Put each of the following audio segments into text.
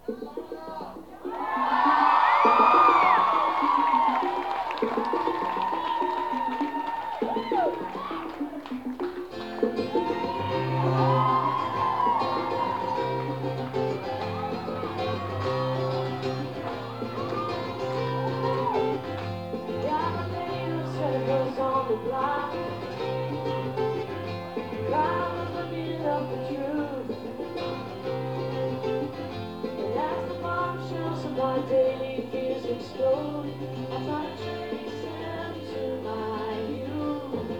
My daily fears explode. I try to trace them to my youth.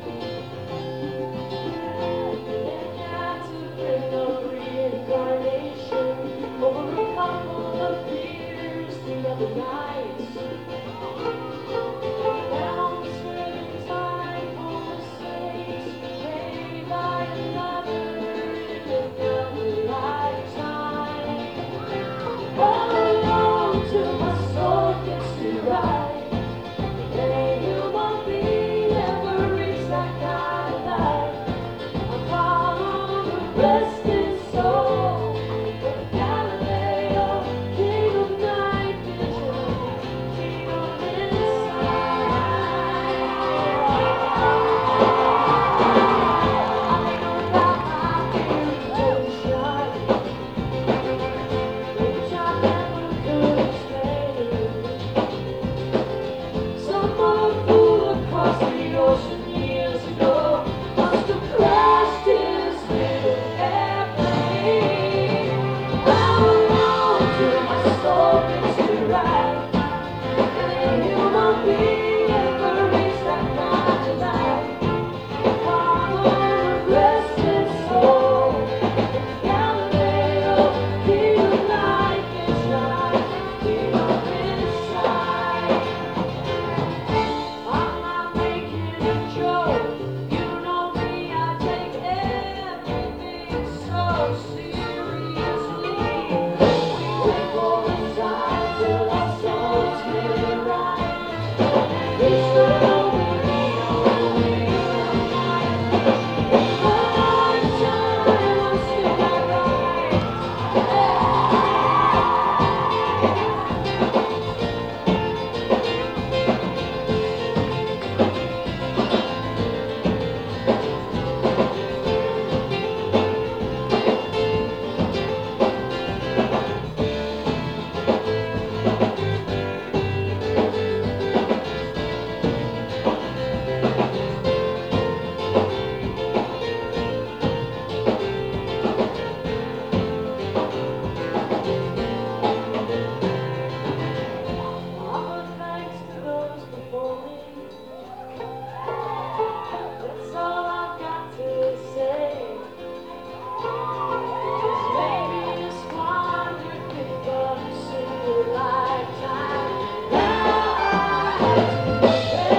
Then got to bring a reincarnation over a couple of beers the other night. Now I'm serving time for mistakes made by another in another lifetime. Till my soul gets to right, and you won't be ever reach that kind of life. I'm called a restless soul, the Galileo, king of night vision, king of insight. I think about my intuition, which I never could explain. Someone flew across the ocean years ago, must have crashed his little airplane. How long till my soul gets to right, and you won't be ever reach that kind of life. Come on, restless soul, Galileo, king of night and shine, king of insight. I'm not making a joke, you know me, I take everything so seriously. We wait for the time till our souls get right, and it's the only way of life. In my lifetime, I'm still not right. Offer thanks to those before me. That's all I've got to say. 'Cause maybe this one would pick up a single lifetime. Now I have to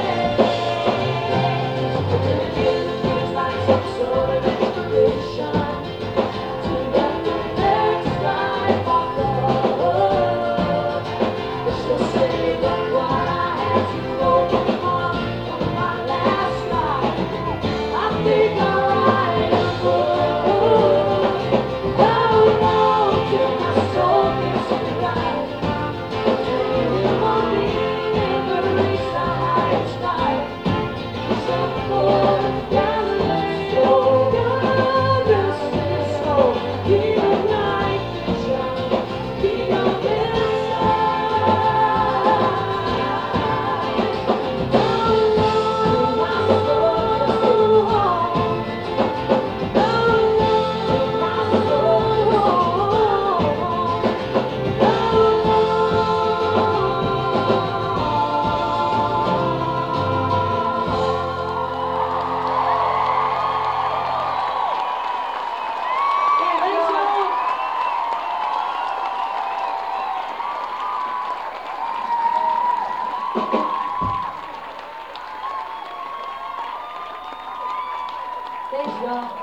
pay. To give the kids like some sort of inspiration to get the next life off the hook. It's the same as what I had to overcome on my last life. I think I'll write a book. How long till my soul gets to right, and you won't be ever reach the highest life, except for Galileo, restless soul, king of night vision, king of Thanks, y'all.